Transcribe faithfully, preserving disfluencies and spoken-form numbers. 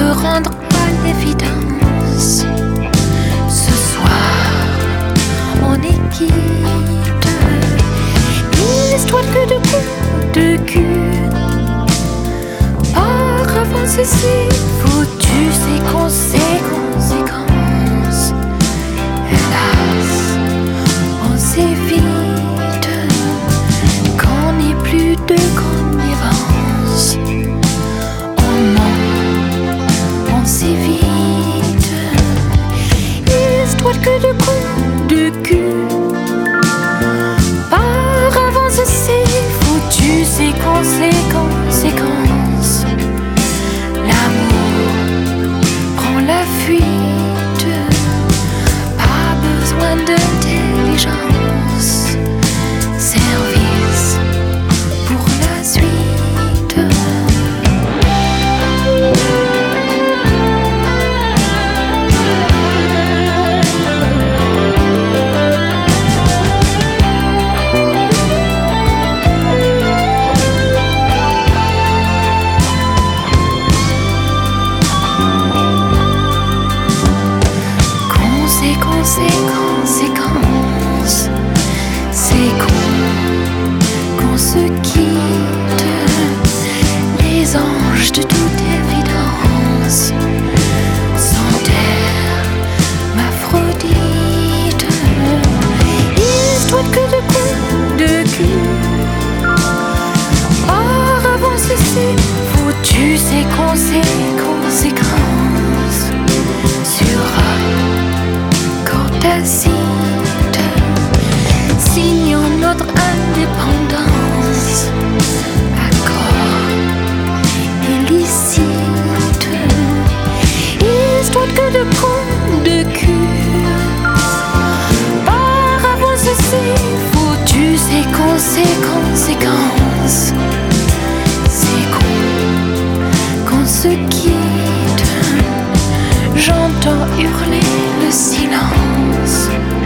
se rendre à l'évidence. Ce soir, on est quitte. Histoire que de coups de cul. Par avant ceci, foutu ses conséquences. Hélas, on s'évite qu'on n'ait plus de connivence. On ment, on s'évite. Histoire que de coups de cul. Par avance c'est foutu ses conséquences. L'amour prend la fuite. Pas besoin d'intelligence. Service pour la suite. Conséquences, conséquences, c'est con qu'on se quitte. Les anges de toute évidence sont hermaphrodites. Histoire que de coups de cul. Par avance c'est foutu ses conséquences. Sur tacite, signons notre indépendance. Accord illicite. Histoire que de coups de cul. Par avance c'est foutu ses conséquences. C'est con qu'on se quitte. J'entends hurler le silence.